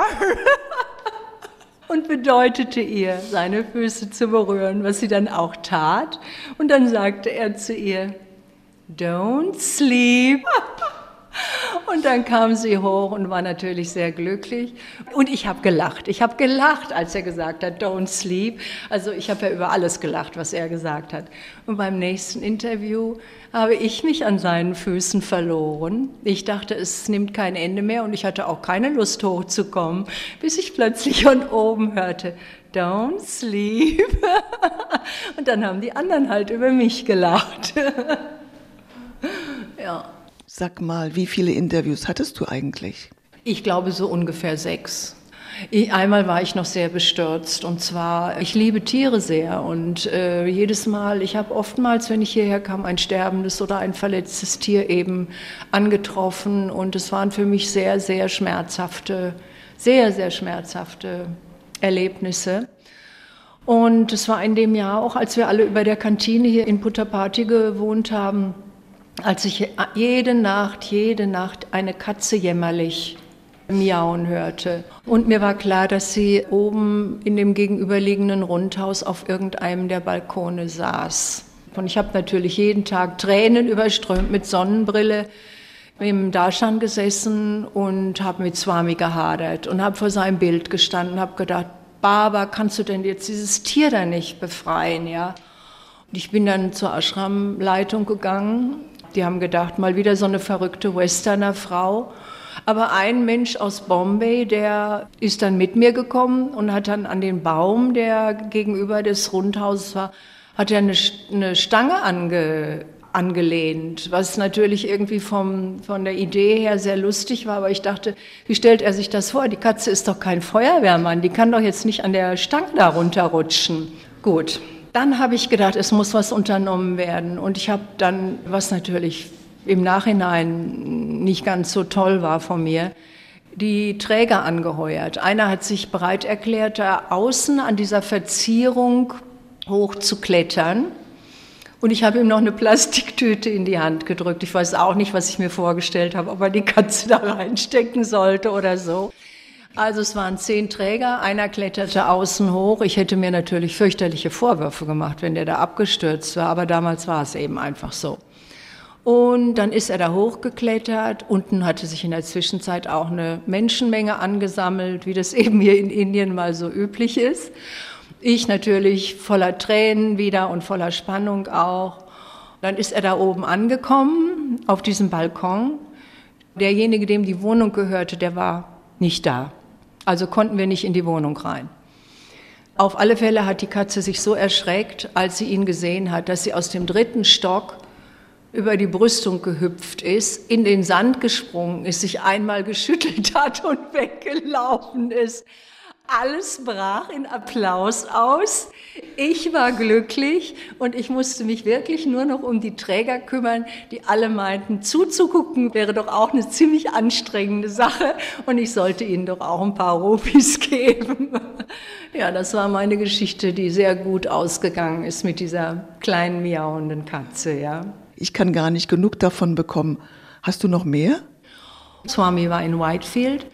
Speaker 3: Und bedeutete ihr, seine Füße zu berühren, was sie dann auch tat. Und dann sagte er zu ihr, Don't sleep. Und dann kam sie hoch und war natürlich sehr glücklich. Und ich habe gelacht. Als er gesagt hat, don't sleep. Also ich habe ja über alles gelacht, was er gesagt hat. Und beim nächsten Interview habe ich mich an seinen Füßen verloren. Ich dachte, es nimmt kein Ende mehr und ich hatte auch keine Lust hochzukommen, bis ich plötzlich von oben hörte, don't sleep. Und dann haben die anderen halt über mich gelacht. Ja.
Speaker 2: Sag mal, wie viele Interviews hattest du eigentlich?
Speaker 3: Ich glaube so ungefähr 6. Einmal war ich noch sehr bestürzt und zwar, ich liebe Tiere sehr und jedes Mal, ich habe oftmals, wenn ich hierher kam, ein sterbendes oder ein verletztes Tier eben angetroffen und es waren für mich sehr, sehr schmerzhafte Erlebnisse. Und es war in dem Jahr auch, als wir alle über der Kantine hier in Puttapati gewohnt haben, als ich jede Nacht eine Katze jämmerlich miauen hörte. Und mir war klar, dass sie oben in dem gegenüberliegenden Rundhaus auf irgendeinem der Balkone saß. Und ich habe natürlich jeden Tag Tränen überströmt mit Sonnenbrille im Darshan gesessen und habe mit Swami gehadert und habe vor seinem Bild gestanden und habe gedacht, Baba, kannst du denn jetzt dieses Tier da nicht befreien? Ja? Und ich bin dann zur Ashram-Leitung gegangen. Die haben gedacht, mal wieder so eine verrückte Westerner-Frau. Aber ein Mensch aus Bombay, der ist dann mit mir gekommen und hat dann an den Baum, der gegenüber des Rundhauses war, hat er eine Stange angelehnt, was natürlich irgendwie von der Idee her sehr lustig war. Aber ich dachte, wie stellt er sich das vor? Die Katze ist doch kein Feuerwehrmann, die kann doch jetzt nicht an der Stange da runterrutschen. Gut, dann habe ich gedacht, es muss was unternommen werden. Und ich habe dann, was natürlich im Nachhinein nicht ganz so toll war von mir, die Träger angeheuert. Einer hat sich bereit erklärt, da außen an dieser Verzierung hoch zu klettern. Und ich habe ihm noch eine Plastiktüte in die Hand gedrückt. Ich weiß auch nicht, was ich mir vorgestellt habe, ob er die Katze da reinstecken sollte oder so. Also es waren 10 Träger, einer kletterte außen hoch. Ich hätte mir natürlich fürchterliche Vorwürfe gemacht, wenn der da abgestürzt war, aber damals war es eben einfach so. Und dann ist er da hochgeklettert. Unten hatte sich in der Zwischenzeit auch eine Menschenmenge angesammelt, wie das eben hier in Indien mal so üblich ist. Ich natürlich voller Tränen wieder und voller Spannung auch. Dann ist er da oben angekommen, auf diesem Balkon. Derjenige, dem die Wohnung gehörte, der war nicht da. Also konnten wir nicht in die Wohnung rein. Auf alle Fälle hat die Katze sich so erschreckt, als sie ihn gesehen hat, dass sie aus dem 3. Stock über die Brüstung gehüpft ist, in den Sand gesprungen ist, sich einmal geschüttelt hat und weggelaufen ist. Alles brach in Applaus aus. Ich war glücklich und ich musste mich wirklich nur noch um die Träger kümmern, die alle meinten, zuzugucken wäre doch auch eine ziemlich anstrengende Sache und ich sollte ihnen doch auch ein paar Rupees geben. Ja, das war meine Geschichte, die sehr gut ausgegangen ist mit dieser kleinen miauenden Katze, ja.
Speaker 2: Ich kann gar nicht genug davon bekommen. Hast du noch mehr?
Speaker 3: Swami war in Whitefield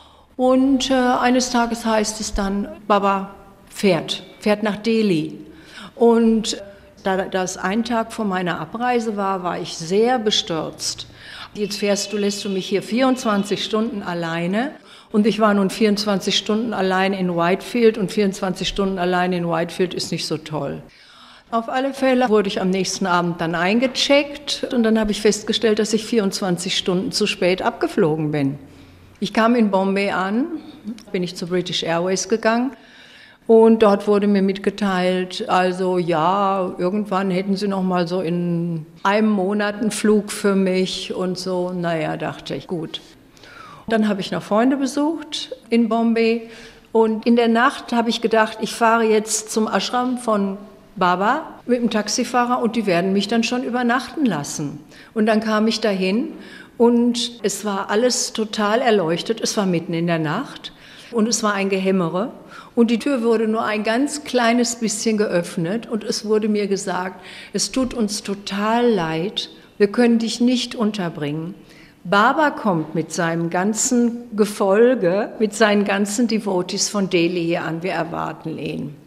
Speaker 3: und eines Tages heißt es dann, Baba fährt nach Delhi. Und da das ein Tag vor meiner Abreise war ich sehr bestürzt. Jetzt lässt du mich hier 24 Stunden alleine. Und ich war nun 24 Stunden allein in Whitefield und 24 Stunden allein in Whitefield ist nicht so toll. Auf alle Fälle wurde ich am nächsten Abend dann eingecheckt und dann habe ich festgestellt, dass ich 24 Stunden zu spät abgeflogen bin. Ich kam in Bombay an, bin ich zu British Airways gegangen und dort wurde mir mitgeteilt, also ja, irgendwann hätten sie noch mal so in einem Monat einen Flug für mich und so. Naja, dachte ich, gut. Dann habe ich noch Freunde besucht in Bombay und in der Nacht habe ich gedacht, ich fahre jetzt zum Ashram von Baba mit dem Taxifahrer und die werden mich dann schon übernachten lassen. Und dann kam ich dahin und es war alles total erleuchtet. Es war mitten in der Nacht und es war ein Gehämmere und die Tür wurde nur ein ganz kleines bisschen geöffnet und es wurde mir gesagt, es tut uns total leid, wir können dich nicht unterbringen. Baba kommt mit seinem ganzen Gefolge, mit seinen ganzen Devotees von Delhi hier an, wir erwarten ihn.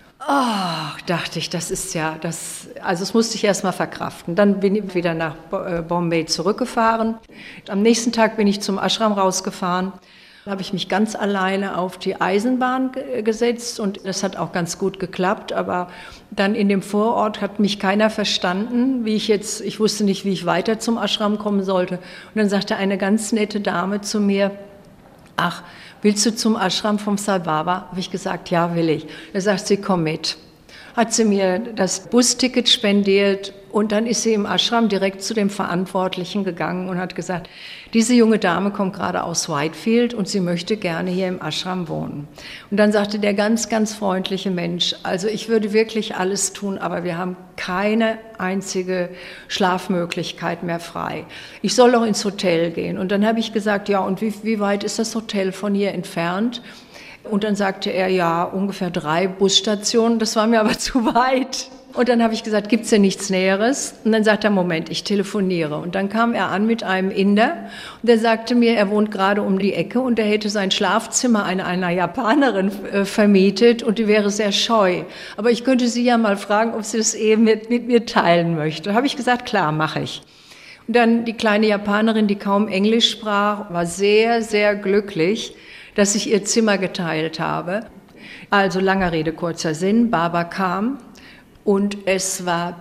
Speaker 3: Ach, dachte ich, das musste ich erst mal verkraften. Dann bin ich wieder nach Bombay zurückgefahren. Am nächsten Tag bin ich zum Ashram rausgefahren. Da habe ich mich ganz alleine auf die Eisenbahn gesetzt und das hat auch ganz gut geklappt. Aber dann in dem Vorort hat mich keiner verstanden, ich wusste nicht, wie ich weiter zum Ashram kommen sollte. Und dann sagte eine ganz nette Dame zu mir, ach, willst du zum Ashram vom Sai Baba? Habe ich gesagt, ja, will ich. Er sagt sie, komm mit. Hat sie mir das Busticket spendiert Und dann ist sie im Ashram direkt zu dem Verantwortlichen gegangen und hat gesagt, diese junge Dame kommt gerade aus Whitefield und sie möchte gerne hier im Ashram wohnen. Und dann sagte der ganz, ganz freundliche Mensch, also ich würde wirklich alles tun, aber wir haben keine einzige Schlafmöglichkeit mehr frei. Ich soll doch ins Hotel gehen. Und dann habe ich gesagt, ja, und wie weit ist das Hotel von hier entfernt? Und dann sagte er, ja, ungefähr 3 Busstationen. Das war mir aber zu weit. Und dann habe ich gesagt, gibt's denn nichts Näheres? Und dann sagt er, Moment, ich telefoniere. Und dann kam er an mit einem Inder und der sagte mir, er wohnt gerade um die Ecke und er hätte sein Schlafzimmer einer Japanerin vermietet und die wäre sehr scheu. Aber ich könnte sie ja mal fragen, ob sie das eben mit mir teilen möchte. Da habe ich gesagt, klar, mache ich. Und dann die kleine Japanerin, die kaum Englisch sprach, war sehr, sehr glücklich, dass ich ihr Zimmer geteilt habe. Also langer Rede, kurzer Sinn, Baba kam. Und es war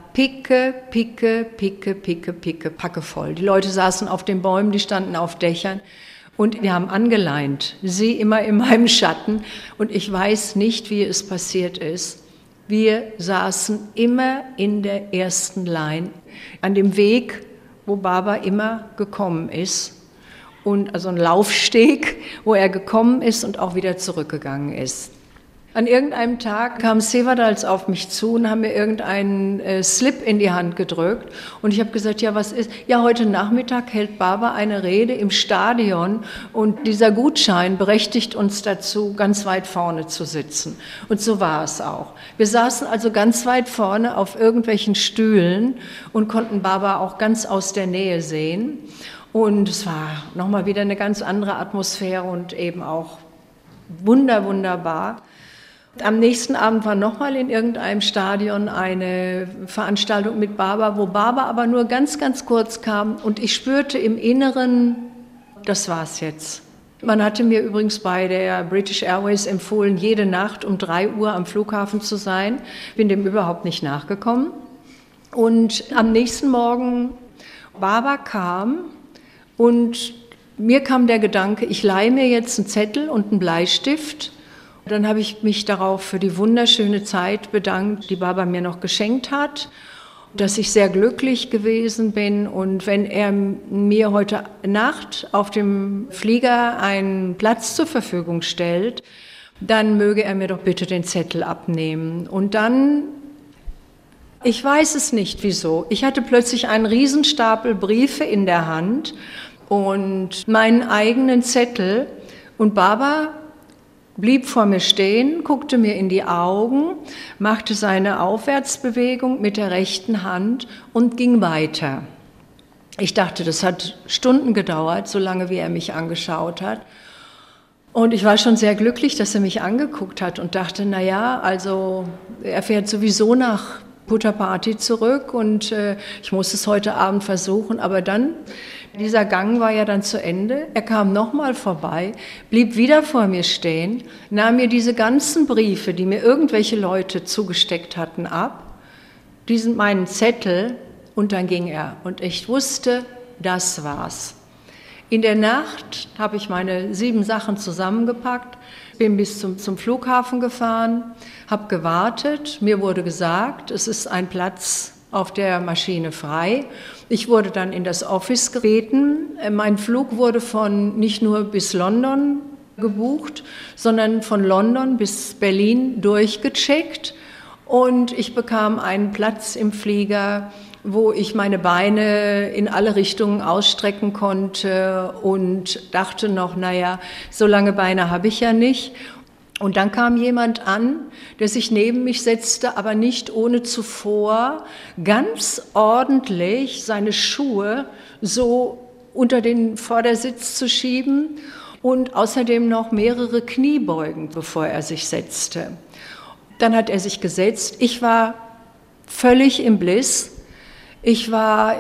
Speaker 3: packevoll. Die Leute saßen auf den Bäumen, die standen auf Dächern und wir haben angeleint. Sie immer in meinem Schatten und ich weiß nicht, wie es passiert ist. Wir saßen immer in der ersten Line, an dem Weg, wo Baba immer gekommen ist. Und also ein Laufsteg, wo er gekommen ist und auch wieder zurückgegangen ist. An irgendeinem Tag kamen Sevadals auf mich zu und haben mir irgendeinen Slip in die Hand gedrückt. Und ich habe gesagt, ja, was ist? Ja, heute Nachmittag hält Baba eine Rede im Stadion und dieser Gutschein berechtigt uns dazu, ganz weit vorne zu sitzen. Und so war es auch. Wir saßen also ganz weit vorne auf irgendwelchen Stühlen und konnten Baba auch ganz aus der Nähe sehen. Und es war nochmal wieder eine ganz andere Atmosphäre und eben auch wunderbar. Am nächsten Abend war nochmal in irgendeinem Stadion eine Veranstaltung mit Baba, wo Baba aber nur ganz, ganz kurz kam und ich spürte im Inneren, das war's jetzt. Man hatte mir übrigens bei der British Airways empfohlen, jede Nacht um 3 Uhr am Flughafen zu sein. Bin dem überhaupt nicht nachgekommen. Und am nächsten Morgen, Baba kam und mir kam der Gedanke, ich leihe mir jetzt einen Zettel und einen Bleistift. Dann habe ich mich darauf für die wunderschöne Zeit bedankt, die Baba mir noch geschenkt hat, dass ich sehr glücklich gewesen bin. Und wenn er mir heute Nacht auf dem Flieger einen Platz zur Verfügung stellt, dann möge er mir doch bitte den Zettel abnehmen. Und dann, ich weiß es nicht wieso, ich hatte plötzlich einen Riesenstapel Briefe in der Hand und meinen eigenen Zettel und Baba blieb vor mir stehen, guckte mir in die Augen, machte seine Aufwärtsbewegung mit der rechten Hand und ging weiter. Ich dachte, das hat Stunden gedauert, so lange wie er mich angeschaut hat. Und ich war schon sehr glücklich, dass er mich angeguckt hat und dachte, na ja, also er fährt sowieso nach Puttaparthi zurück und ich muss es heute Abend versuchen, aber dann, dieser Gang war ja dann zu Ende, er kam nochmal vorbei, blieb wieder vor mir stehen, nahm mir diese ganzen Briefe, die mir irgendwelche Leute zugesteckt hatten, ab, meinen Zettel und dann ging er und ich wusste, das war's. In der Nacht habe ich meine 7 Sachen zusammengepackt, bin bis zum Flughafen gefahren, habe gewartet, mir wurde gesagt, es ist ein Platz auf der Maschine frei. Ich wurde dann in das Office gebeten. Mein Flug wurde nicht nur bis London gebucht, sondern von London bis Berlin durchgecheckt und ich bekam einen Platz im Flieger, wo ich meine Beine in alle Richtungen ausstrecken konnte und dachte noch, naja, so lange Beine habe ich ja nicht. Und dann kam jemand an, der sich neben mich setzte, aber nicht ohne zuvor ganz ordentlich seine Schuhe so unter den Vordersitz zu schieben und außerdem noch mehrere Kniebeugen, bevor er sich setzte. Dann hat er sich gesetzt. Ich war völlig im Bliss. Ich war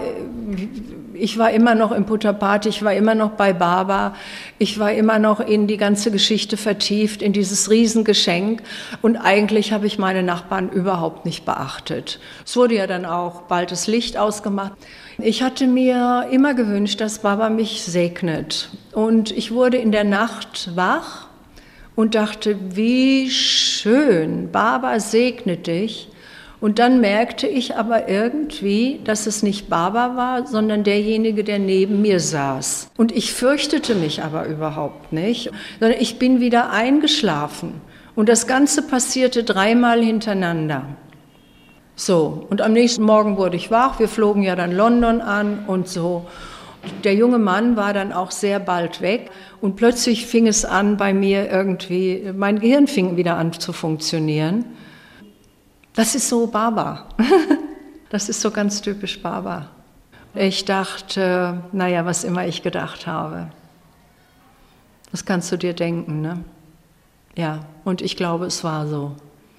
Speaker 3: immer noch im Puttaparthi, ich war immer noch bei Baba, ich war immer noch in die ganze Geschichte vertieft, in dieses Riesengeschenk und eigentlich habe ich meine Nachbarn überhaupt nicht beachtet. Es wurde ja dann auch bald das Licht ausgemacht. Ich hatte mir immer gewünscht, dass Baba mich segnet und ich wurde in der Nacht wach und dachte, wie schön, Baba segnet dich. Und dann merkte ich aber irgendwie, dass es nicht Baba war, sondern derjenige, der neben mir saß. Und ich fürchtete mich aber überhaupt nicht, sondern ich bin wieder eingeschlafen. Und das Ganze passierte 3-mal hintereinander. So, und am nächsten Morgen wurde ich wach, wir flogen ja dann London an und so. Der junge Mann war dann auch sehr bald weg und plötzlich fing es an bei mir irgendwie, mein Gehirn fing wieder an zu funktionieren. Das ist so Baba. Das ist so ganz typisch Baba. Ich dachte, naja, was immer ich gedacht habe. Das kannst du dir denken, ne? Ja, und ich glaube, es war so.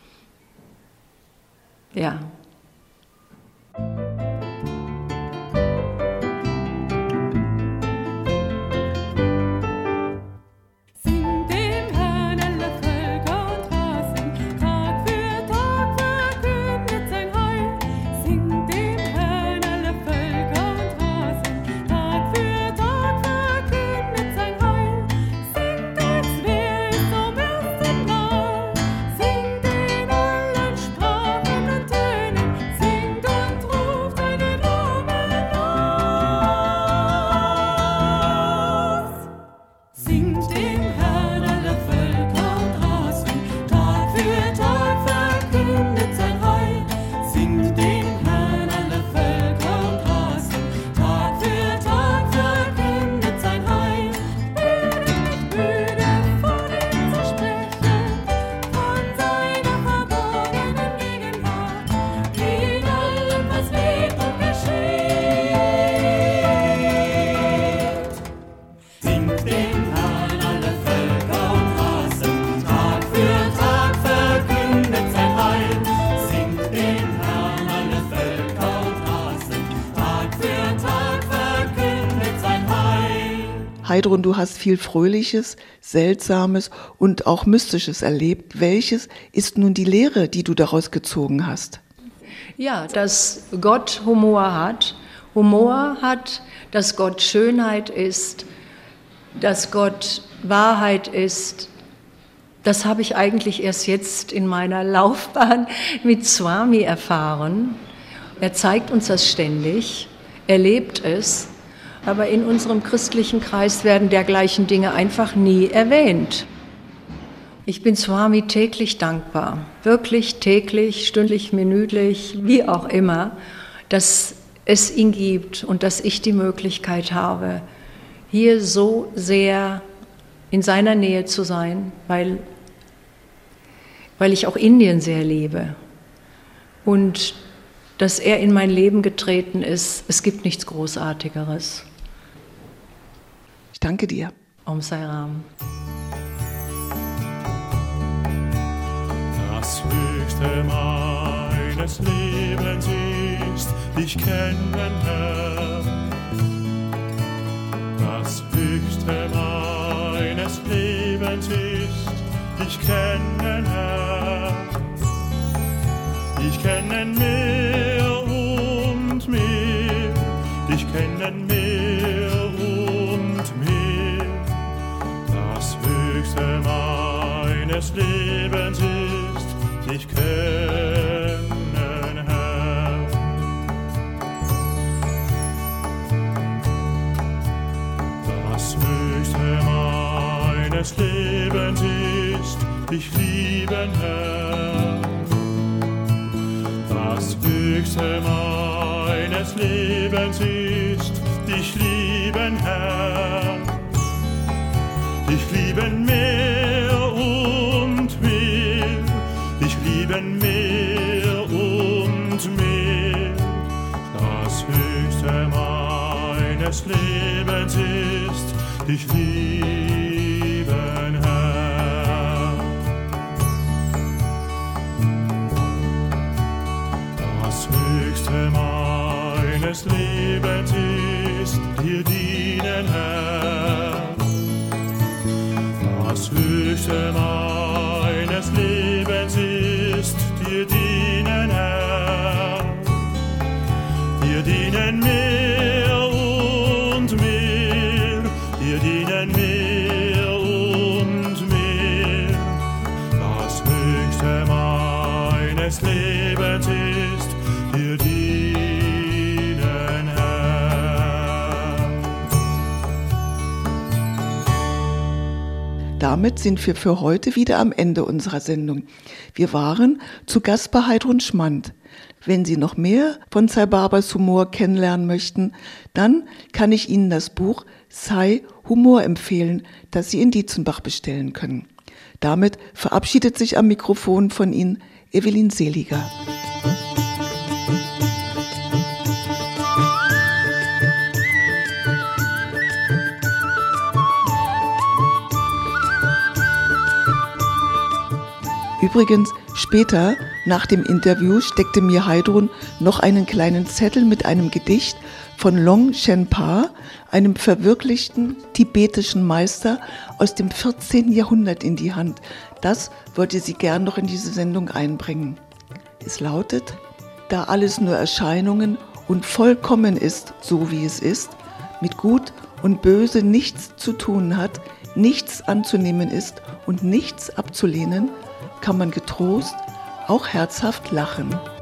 Speaker 3: Ja.
Speaker 2: Heidrun, du hast viel Fröhliches, Seltsames und auch Mystisches erlebt. Welches ist nun die Lehre, die du daraus gezogen hast?
Speaker 3: Ja, dass Gott Humor hat. Humor hat, dass Gott Schönheit ist, dass Gott Wahrheit ist. Das habe ich eigentlich erst jetzt in meiner Laufbahn mit Swami erfahren. Er zeigt uns das ständig, er lebt es. Aber in unserem christlichen Kreis werden dergleichen Dinge einfach nie erwähnt. Ich bin Swami täglich dankbar, wirklich täglich, stündlich, minütlich, wie auch immer, dass es ihn gibt und dass ich die Möglichkeit habe, hier so sehr in seiner Nähe zu sein, weil ich auch Indien sehr liebe. Und dass er in mein Leben getreten ist, es gibt nichts Großartigeres.
Speaker 2: Ich danke dir.
Speaker 3: Om Sai Ram.
Speaker 4: Das Höchste meines Lebens ist dich kennen, Herr. Das Höchste meines Lebens ist dich kennen, Herr. Dich kennen mehr und mehr, dich kennen mehr und mehr. Das Höchste meines Lebens ist dich kennen, Herr. Das Höchste meines Lebens ist dich lieben, Herr. Das Höchste meines Lebens ist dich lieben, Herr. Dich lieben mehr und mehr, dich lieben mehr und mehr. Das Höchste meines Lebens ist dich lieben, Herr. Das Höchste meines Lebens ist dir dienen, Herr. Das Höchste meines Lebens ist dir dienen, Herr. Dir dienen mehr und mehr, dir dienen mehr und mehr. Das Höchste meines Lebens ist
Speaker 2: damit sind wir für heute wieder am Ende unserer Sendung. Wir waren zu Gast bei Heidrun Schmand. Wenn Sie noch mehr von Sai Barbers Humor kennenlernen möchten, dann kann ich Ihnen das Buch Sai Humor empfehlen, das Sie in Dietzenbach bestellen können. Damit verabschiedet sich am Mikrofon von Ihnen Evelyn Seliger. Übrigens, später, nach dem Interview, steckte mir Heidrun noch einen kleinen Zettel mit einem Gedicht von Long Shenpa, einem verwirklichten tibetischen Meister aus dem 14. Jahrhundert in die Hand. Das wollte sie gern noch in diese Sendung einbringen. Es lautet: Da alles nur Erscheinungen und vollkommen ist, so wie es ist, mit Gut und Böse nichts zu tun hat, nichts anzunehmen ist und nichts abzulehnen, kann man getrost, auch herzhaft lachen.